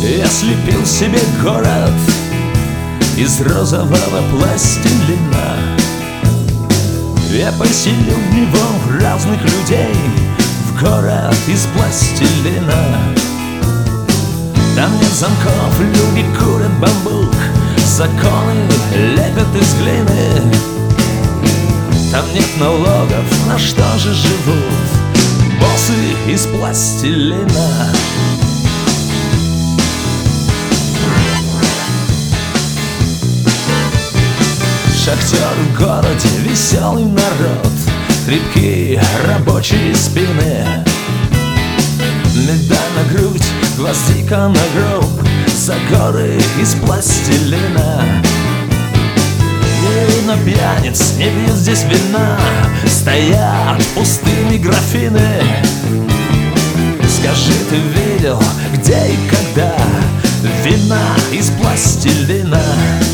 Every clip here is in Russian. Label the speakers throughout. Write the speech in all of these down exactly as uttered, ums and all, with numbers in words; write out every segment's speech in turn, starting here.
Speaker 1: Я слепил себе город из розового пластилина. Я поселил в него разных людей в город из пластилина. Там нет замков, люди курят бамбук, законы лепят из глины. Там нет налогов, на что же живут боссы из пластилина? Шахтер в городе, веселый народ, крепкие рабочие спины. Медаль на грудь, гвоздика на гроб, за горы из пластилина. Не видно пьяниц, не пьют здесь вина, стоят пустыми графины. Скажи, ты видел, где и когда вина из пластилина?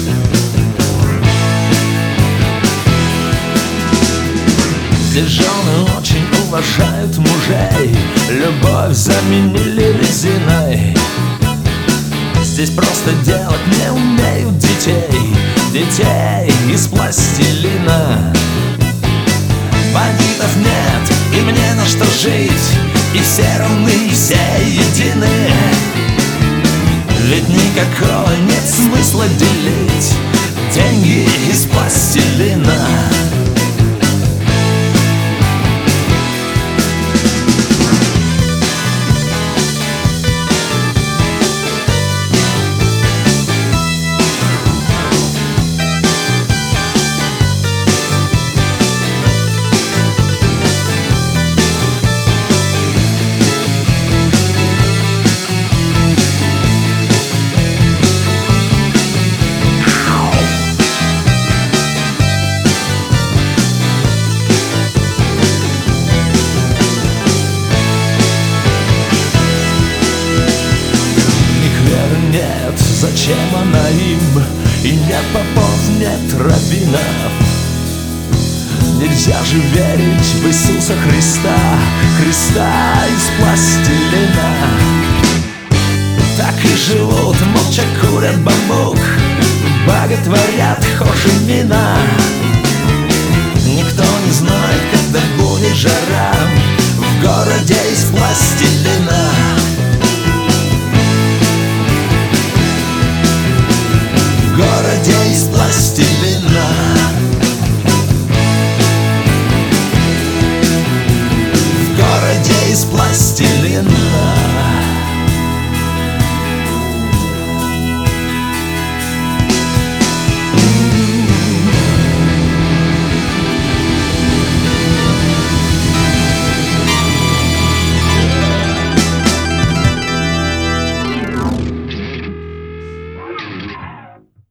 Speaker 1: Здесь жены очень уважают мужей, любовь заменили резиной. Здесь просто делать не умеют детей, детей из пластилина. Бандитов нет, им не на что жить, и все равны, и все едины. Ведь никакого нет смысла делить деньги из пластилина. Зачем она им? И нет попов, нет раввинов. Нельзя же верить в Иисуса Христа, Христа из пластилина. Так и живут, молча курят бамбук, боготворят Хошимина. Никто не знает, когда будет жара в городе из пластилина. В городе из пластилина.